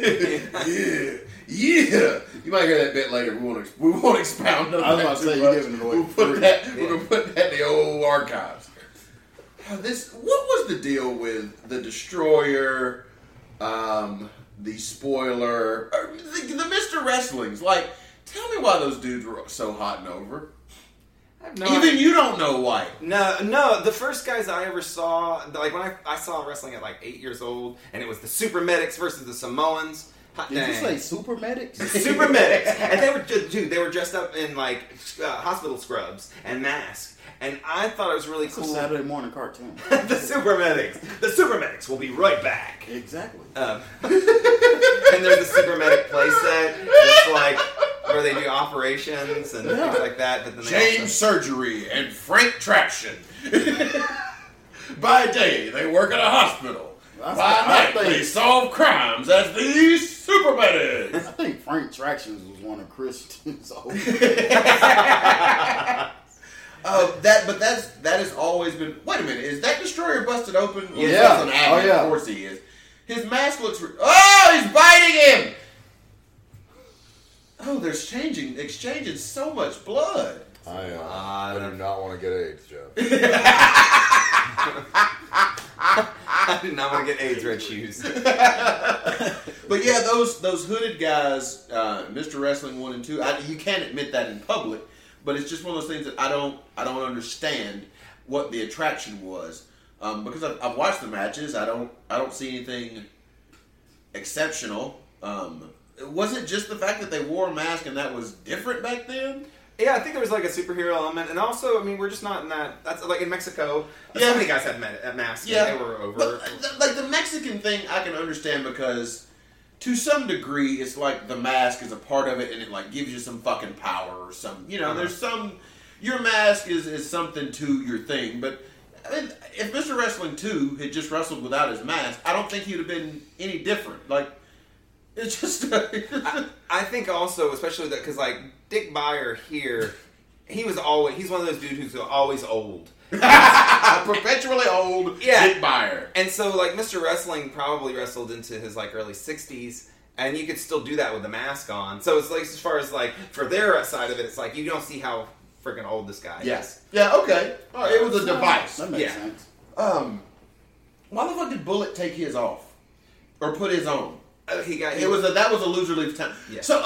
Yeah. You might hear that bit later. We won't expound on I was that about to too say, much. you're giving it away We'll for put free. that. We're gonna put that in the old archives. What was the deal with the Destroyer, the Spoiler, the Mr. Wrestlings? Like, tell me why those dudes were so hot and over. I have no Even idea. you don't know white. No. The first guys I ever saw, like when I saw wrestling at like 8 years old, and it was the Super Medics versus the Samoans. Hot Did you dang. say super medics? Super Medics, and they were they were dressed up in like hospital scrubs and masks, and I thought it was really It's a cool. Saturday morning cartoon. The Super Medics will be right back. Exactly. And there's a Super Medic playset that's like where they do operations and things like that. But then they James Surgery and Frank Traction. By day, they work at a hospital. By night, they solve crimes as the Super Medics. I think Frank Tractions was one of Christian's old. That has always been. Wait a minute, is that Destroyer busted open? Yeah. That's an Abbott, Oh, yeah. Of course he is. His mask looks. Oh, he's biting him. Oh, they're exchanging so much blood. I do not want to get AIDS, Joe. I did not want to get AIDS red shoes. But yeah, those hooded guys, Mr. Wrestling 1 and 2. You can't admit that in public, but it's just one of those things that I don't understand what the attraction was, because I've watched the matches. I don't see anything exceptional. Was it just the fact that they wore a mask and that was different back then? Yeah, I think there was like a superhero element, and also, I mean, we're just not in that. That's like in Mexico. Yeah. So many guys had masks. Yeah, and they were over. But, like the Mexican thing, I can understand because to some degree, it's like the mask is a part of it, and it like gives you some fucking power or some. You know, there's some. Your mask is something to your thing, but I mean, if Mr. Wrestling 2 had just wrestled without his mask, I don't think he'd have been any different. Like, it's just. I think also, especially that because like Dick Beyer here, he's one of those dudes who's always old. Perpetually old Dick Beyer. And so like Mr. Wrestling probably wrestled into his like early 60s, and you could still do that with the mask on. So it's like as far as like for their side of it, it's like you don't see how freaking old this guy is. Yeah, okay. All right, it was a device. That makes Yeah. sense. Why the fuck did Bullet take his off? Or put his on? That was a loser leave time. Yeah. So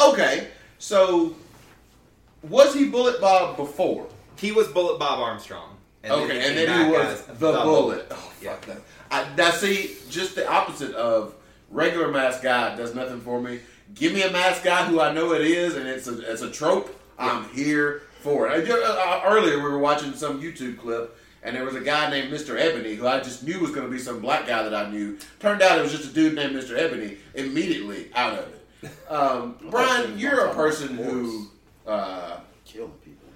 was he Bullet Bob before? He was Bullet Bob Armstrong. And And then he came back was as the Bullet. Oh fuck Yeah. that. Now see, just the opposite of regular mask guy does nothing for me. Give me a mask guy who I know it is, and it's a trope. I'm here for it. Earlier we were watching some YouTube clip. And there was a guy named Mr. Ebony who I just knew was going to be some black guy that I knew. Turned out it was just a dude named Mr. Ebony. Immediately out of it. Brian, you're a person who Killing people.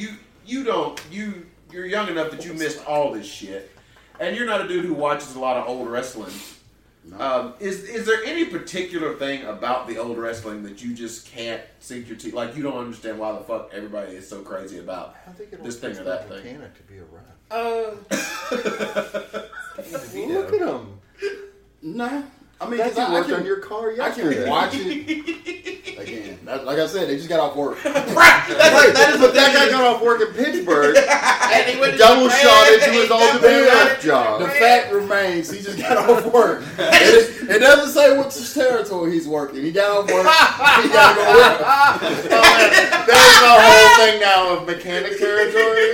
you're young enough that you missed all this shit, and you're not a dude who watches a lot of old wrestling. No. Is there any particular thing about the old wrestling that you just can't sink your teeth? Like you don't understand why the fuck everybody is so crazy about this thing or that thing? Mechanic to be a rep. Look at him. No. I mean, That's I worked can- on your car I yesterday. can watch it. Again, like I said, they just got off work. That is But that guy got off work in Pittsburgh and he went to double Japan, shot into and he his double ultimate shot ref job. The fact remains, he just got off work. It doesn't say which territory he's working. He got off work. He got to go work. There's the whole thing now of mechanic territory.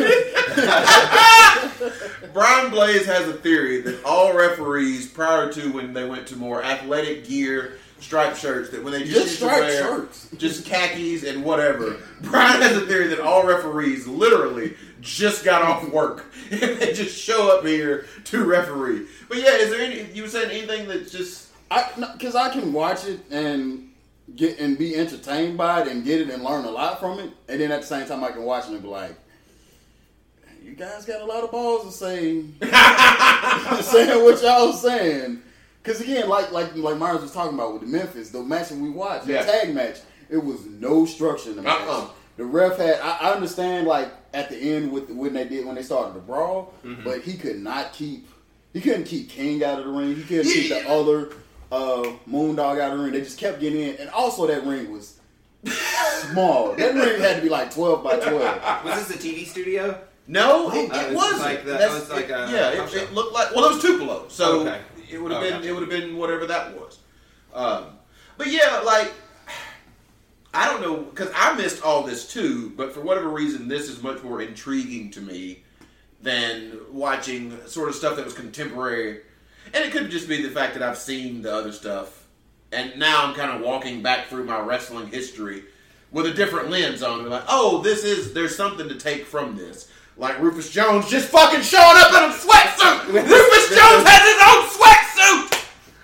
Brian Blaze has a theory that all referees, prior to when they went to more athletic gear, striped shirts, that when they just used to striped wear shirts. just khakis and whatever, Brian has a theory that all referees literally just got off work and they just show up here to referee. But yeah, is there any? You were saying anything that's just? Because I can watch it and get and be entertained by it and get it and learn a lot from it, and then at the same time I can watch it and be like, "You guys got a lot of balls to say saying what y'all saying." Because again, like Myers was talking about with the Memphis, the match that we watched, the tag match, it was no structure in the match. The ref had, I understand, like at the end when they started the brawl, but he couldn't keep King out of the ring. He couldn't keep the other Moondog out of the ring. They just kept getting in, and also that ring was small. That ring had to be like 12 by 12. Was this a TV studio? No, it was wasn't. like that. That's- It was like a yeah, house show. it looked like. Well, it was Tupelo, so Okay. it would have Oh, been gotcha. it would have been whatever that was. But yeah, like I don't know, because I missed all this too, but for whatever reason, this is much more intriguing to me than watching sort of stuff that was contemporary. And it could just be the fact that I've seen the other stuff, and now I'm kind of walking back through my wrestling history with a different lens on it. Like, oh, there's something to take from this. Like Rufus Jones just fucking showing up in a sweatsuit! Rufus Jones has his own sweatsuit!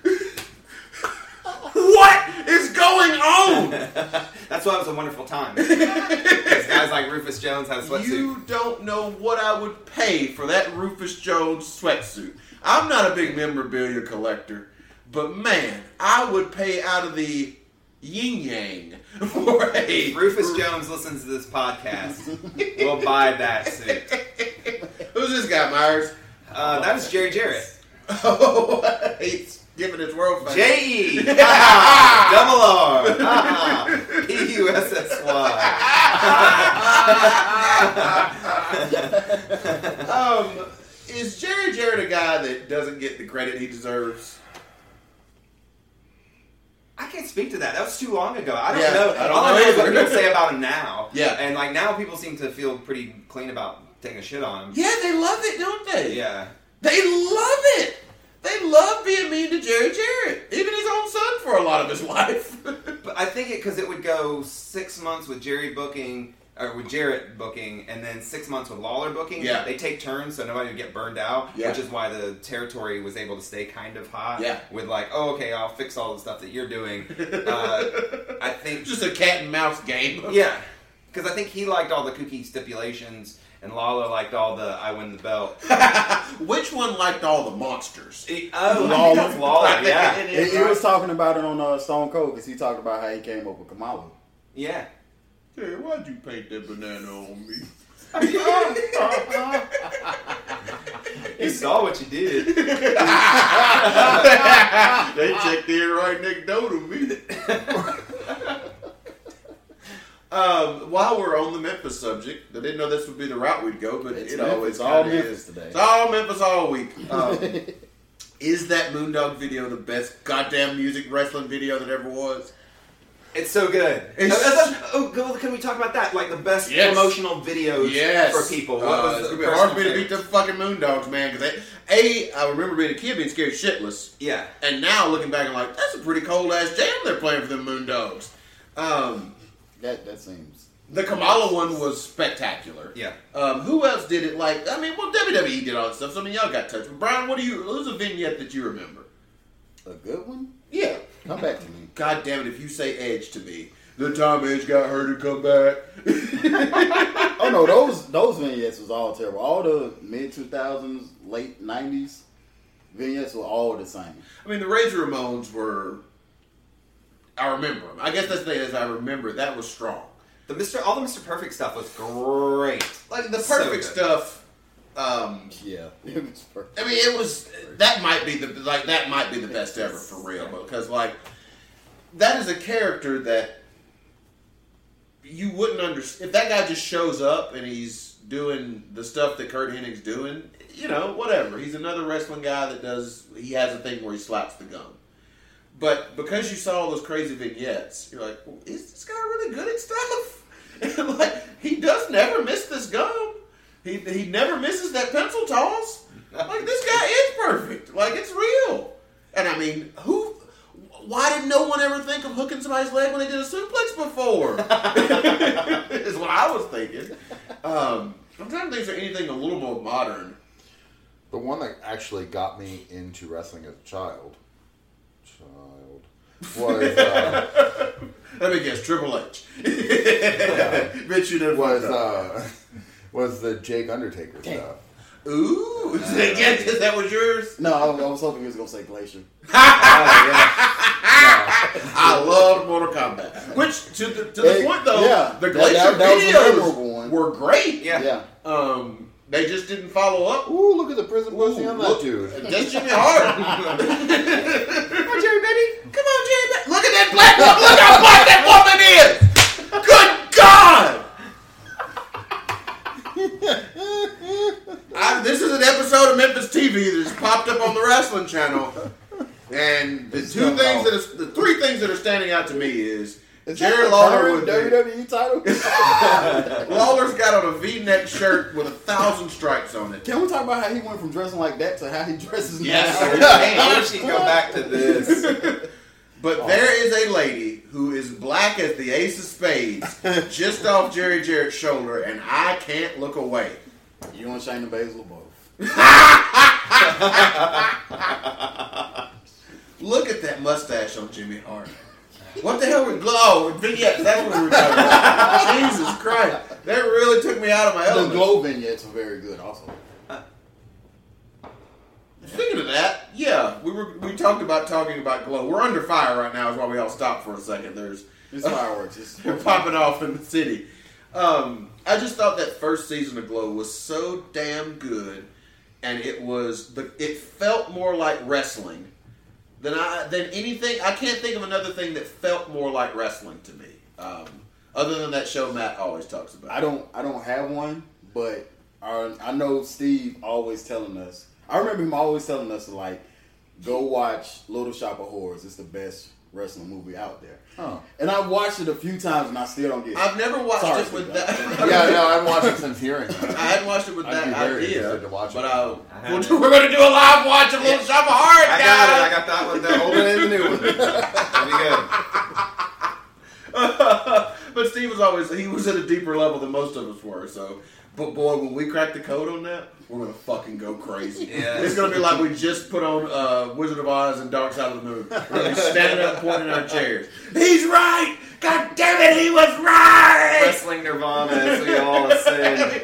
What is going on? That's why it was a wonderful time. Because guys like Rufus Jones had a sweatsuit. You don't know what I would pay for that Rufus Jones sweatsuit. I'm not a big memorabilia collector, but man, I would pay out of the yin yang for a... Rufus Jones listens to this podcast. We'll buy that suit. Who's this guy, Myers? That was Jerry Jarrett. Oh, he's giving his world fame. J-E! Double R! P-U-S-S-Y. Is Jerry Jarrett a guy that doesn't get the credit he deserves? I can't speak to that. That was too long ago. I don't Yeah, know. I don't All I know know is what either. people say about him now. Yeah. And like now people seem to feel pretty clean about taking a shit on him. Yeah, they love it, don't they? Yeah. They love it. They love being mean to Jerry Jarrett. Even his own son for a lot of his life. But I think because it would go 6 months with Jerry booking, or with Jarrett booking, and then 6 months with Lawler booking. Yeah. They take turns so nobody would get burned out, Yeah. which is why the territory was able to stay kind of hot. Yeah. With like, oh, okay, I'll fix all the stuff that you're doing. I think... Just a cat and mouse game. Yeah. Because I think he liked all the kooky stipulations, and Lawler liked all the I win the belt. Which one liked all the monsters? Lawler. Lawler, yeah. He was talking about it on Stone Cold because he talked about how he came up with Kamala. Yeah. Hey, why'd you paint that banana on me? He saw what you did. They checked in right next door to me. While we're on the Memphis subject, I didn't know this would be the route we'd go, but It's it Memphis. always It's all kinda Memphis is. today. It's all Memphis all week. Is that Moondog video the best goddamn music wrestling video that ever was? It's so good. Can we talk about that? Like the best Yes. promotional videos Yes. for people. What was it's the gonna be hard for me to personal beat them fucking Moondogs, man. Because I remember being a kid being scared shitless. Yeah. And now looking back, I'm like, that's a pretty cold ass jam they're playing for them Moondogs. That seems. The Kamala one was spectacular. Yeah. Who else did it? Like, I mean, well, WWE did all that stuff. So I mean, y'all got touched. But Brian, who's a vignette that you remember? A good one? Yeah. Come back to me. God damn it! If you say Edge to me, the time Edge got hurt and come back. Oh no, those vignettes was all terrible. All the mid 2000s, late 90s vignettes were all the same. I mean, the Razor Ramones were. I remember them. I guess that's the thing is I remember that was strong. all the Mr. Perfect stuff was great. Like the So perfect good. stuff. Yeah, it was perfect. I mean, it was that might be the best ever for real because like that is a character that you wouldn't understand if that guy just shows up and he's doing the stuff that Kurt Hennig's doing. You know, whatever. He's another wrestling guy that he has a thing where he slaps the gum. But because you saw all those crazy vignettes, you're like, well, is this guy really good at stuff? And like he does never miss this gum. He never misses that pencil toss. Like, this guy is perfect. Like, it's real. And, I mean, why did no one ever think of hooking somebody's leg when they did a suplex before? Is what I was thinking. I'm trying to think if there's anything a little more modern. The one that actually got me into wrestling as a child was Let me guess, Triple H. Bitch, you never was the Jake Undertaker stuff. Ooh, is that was yours? No, I was hoping he was gonna say Glacier. I love Mortal Kombat. Which, to the point though, the Glacier that was a memorable videos one. were great. Yeah. They just didn't follow up. Ooh, look at the prison pussy on that Look, dude. That's Jimmy Hart. Come on, Jerry, baby. Come on, Jerry, baby. Look at that black woman. Look how black that woman is. Good God. This is an episode of Memphis TV that just popped up on the wrestling channel. And the three things that are standing out to me is Jerry Lawler with with WWE title. Lawler's got on a V-neck shirt with 1,000 stripes on it. Can we talk about how he went from dressing like that to how he dresses now? Yes. I wish he'd go back to this. But there is a lady who is black as the ace of spades, just off Jerry Jarrett's shoulder, and I can't look away. You and Shayna Baszler both. Look at that mustache on Jimmy Hart. What the hell were glow? Vignettes, that's what we were talking about. Jesus Christ. That really took me out of my The element. glow vignettes are very good also. Speaking of that, yeah, we talked about talking about glow. We're under fire right now is why we all stopped for a second. There's It's fireworks. they're popping off in the city. I just thought that first season of Glow was so damn good, and it felt more like wrestling than anything. I can't think of another thing that felt more like wrestling to me, other than that show Matt always talks about. I don't have one, but I know Steve always telling us. I remember him always telling us to like go watch Little Shop of Horrors. It's the best wrestling movie out there. Oh. And I've watched it a few times and I still don't get it. I've never watched Sorry, it with Steve. that. Yeah, no, I've watched it since hearing I it. hadn't watched it with I'd that be very idea, interested to watch it. but we're going to do a live watch of Little Shop of Horrors, I guys. got it. I got that one. The old one and the new one. That'll be good. But Steve was at a deeper level than most of us were. So, but boy, when we crack the code on that, we're gonna fucking go crazy. Yeah. It's gonna be like we just put on Wizard of Oz and Dark Side of the Moon. We're gonna be standing up, pointing our chairs. He's right. God damn it, he was right. Wrestling Nirvana, as we all ascend up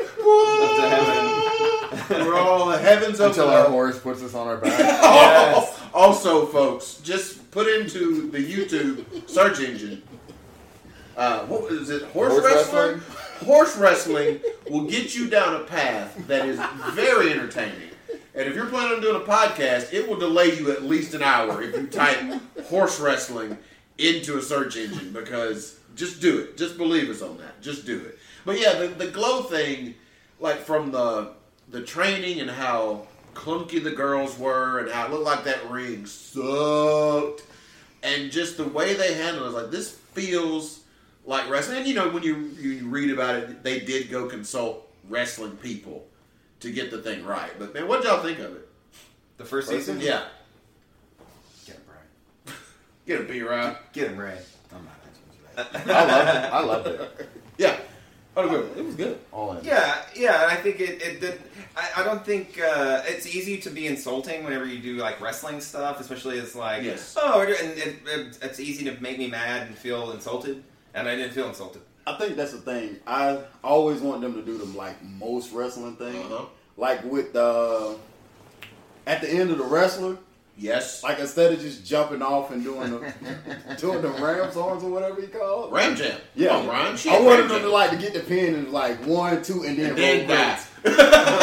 to heaven. We're all the heavens open Until our up. horse puts us on our back. Yes. Also, folks, just put into the YouTube search engine. What is it? Horse wrestling? Horse wrestling will get you down a path that is very entertaining. And if you're planning on doing a podcast, it will delay you at least an hour if you type horse wrestling into a search engine, because just do it. Just believe us on that. Just do it. But yeah, the glow thing, like from the training and how clunky the girls were and how it looked like that ring sucked, and just the way they handled it, was like, this feels like wrestling. And you know, when you read about it, they did go consult wrestling people to get the thing right. But man, what did y'all think of it? The first season? Yeah. Get him right. Get a B-Rod. Get him right. I'm not answering that. I loved it. Yeah. Oh, good. It was good. All in. Yeah, and I think it did. I don't think it's easy to be insulting whenever you do like wrestling stuff, especially as like, Yes. it's easy to make me mad and feel insulted, and I didn't feel insulted. I think that's the thing. I always want them to do them like most wrestling things. Uh-huh. Like with at the end of the wrestler, Yes. like instead of just jumping off and doing the Rams arms or whatever you call it. Ram Jam. Yeah, Come on, Ryan. I wanted them to like to get the pin and like 1, 2, and then And then roll die. credits.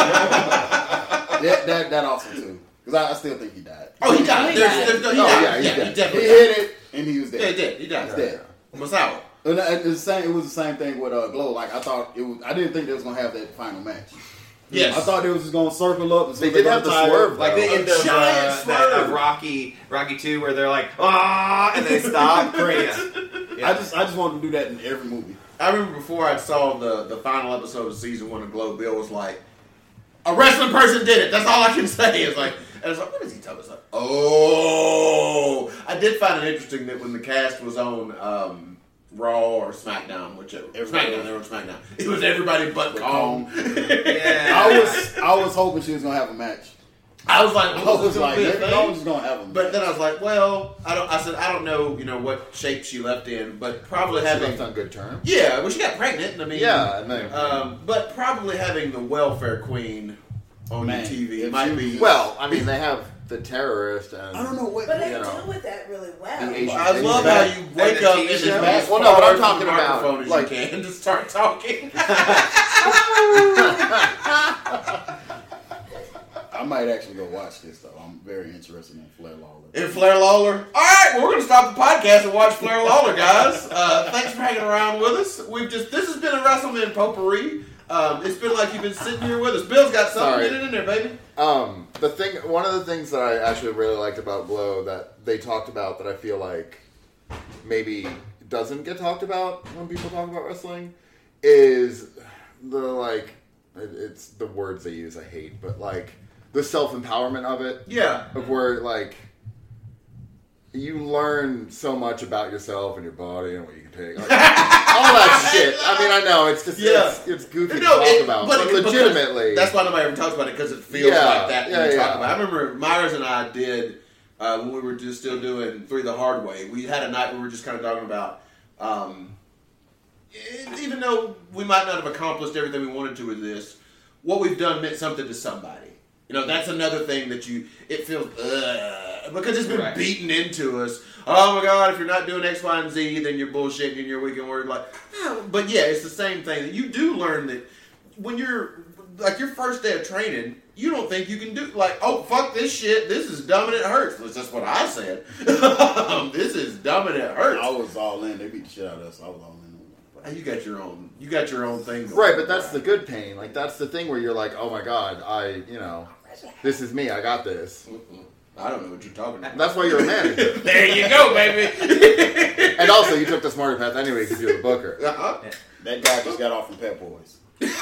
that also too, because I still think he died. Oh, he died. He died. There's no, he Oh, died. yeah, he Yeah, died. he He definitely died. hit it and he was dead. Yeah, he did. He died. He's dead. Masawa. And it's the same. It was the same thing with Glow. Like I thought it was. I didn't think they was gonna have that final match. Yes. I thought they was just gonna circle up. And They did have the swerve, Like the though. end of, giant swerve. Rocky 2, where they're like, ah, and they stop. Great. I just wanted to do that in every movie. I remember before I saw the final episode of season 1 of Glow, Bill was like, a wrestling person did it. That's all I can say. It's like, and I was like, what is he talking about? Oh, I did find it interesting that when the cast was on Raw or SmackDown, whichever. SmackDown, they were on SmackDown. It was everybody but Kong. Yeah. I was hoping she was gonna have a match. I was like, I what was like, be a maybe thing? I was just gonna have a match. But then I was like, well, I said, I don't know, what shape she left in, but probably She having, left on good terms. yeah, well, she got pregnant, and I mean, Yeah, and then, but probably having the welfare queen on Man, TV if might she be. was- well, I mean, they have the terrorist and I don't know what. But they You know. deal with that really well. The Asian- I love how you wake the up TV and just show? be as Well, no, far but I'm from talking the about, microphone as like- you can to start talking. I might actually go watch this though. I'm very interested in Flair Lawler. And Flair Lawler. All right, well, we're going to stop the podcast and watch Flair Lawler, guys. Thanks for hanging around with us. This has been a WrestleMan potpourri. It's been like you've been sitting here with us. Bill's got something Sorry. in there, baby. one of the things that I actually really liked about Glow that they talked about that I feel like maybe doesn't get talked about when people talk about wrestling is the, like, it's the words they use I hate, but, like, the self-empowerment of it. Yeah. Of where, like, you learn so much about yourself and your body and what you can take. Like, all that shit. I mean, I know, it's just, it's goofy to talk about, but legitimately. That's why nobody ever talks about it, because it feels like that when you talk about it. I remember Myers and I did, when we were just still doing Three the Hard Way, we had a night where we were just kind of talking about, even though we might not have accomplished everything we wanted to with this, what we've done meant something to somebody. You know, that's another thing that it feels, because it's been beaten into us. Oh my God, if you're not doing X, Y, and Z, then you're bullshitting and you're weak and word. Like, but yeah, it's the same thing. That you do learn that when you're, like, your first day of training, you don't think you can do, like, oh, fuck this shit, this is dumb and it hurts. That's just what I said. This is dumb and it hurts. I was all in. They beat the shit out of us. I was all in. You got your own thing going. Right, but that's the good pain. Like, that's the thing where you're like, oh my God, this is me, I got this. I don't know what you're talking about. That's why you're a manager. There you go, baby. And also, you took the smarter path anyway because you're the booker. Uh-huh. That guy just got off from Pep Boys.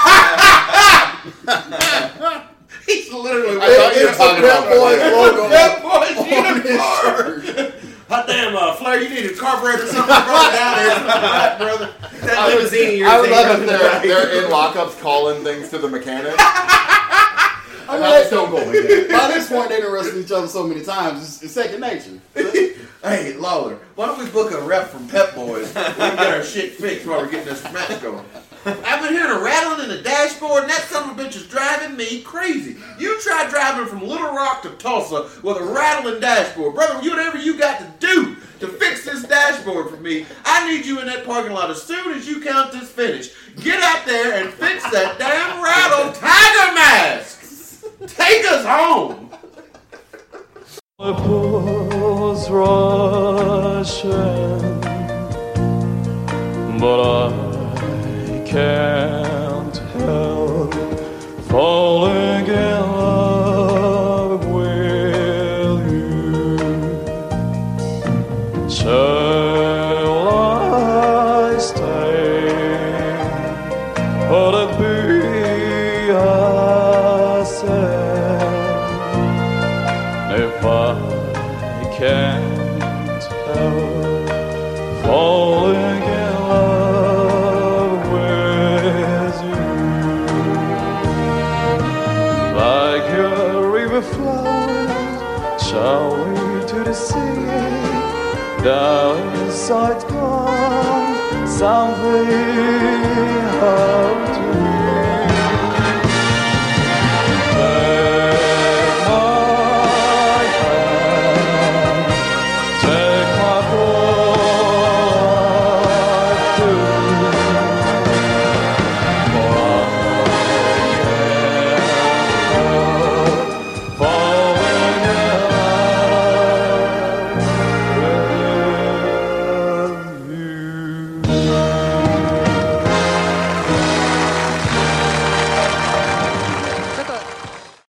He's literally. I thought you were talking about Pep Boys uniform. Hot damn, Flair, you need a carburetor or something to run it down here, brother. That limousine. I would love if they're in lockups calling things to the mechanic. I mean, Stone Cold. By this point, they done wrestled each other so many times. It's second nature. Hey, Lawler, why don't we book a rep from Pep Boys? We can get our shit fixed while we're getting this match going. I've been hearing a rattling in the dashboard, and that son of a bitch is driving me crazy. You try driving from Little Rock to Tulsa with a rattling dashboard. Brother, whatever you got to do to fix this dashboard for me, I need you in that parking lot as soon as you count this finish. Get out there and fix that damn rattle tiger mask. Take us home. Pulls rushing, but I can't help falling in love with you. Shall I stay or to be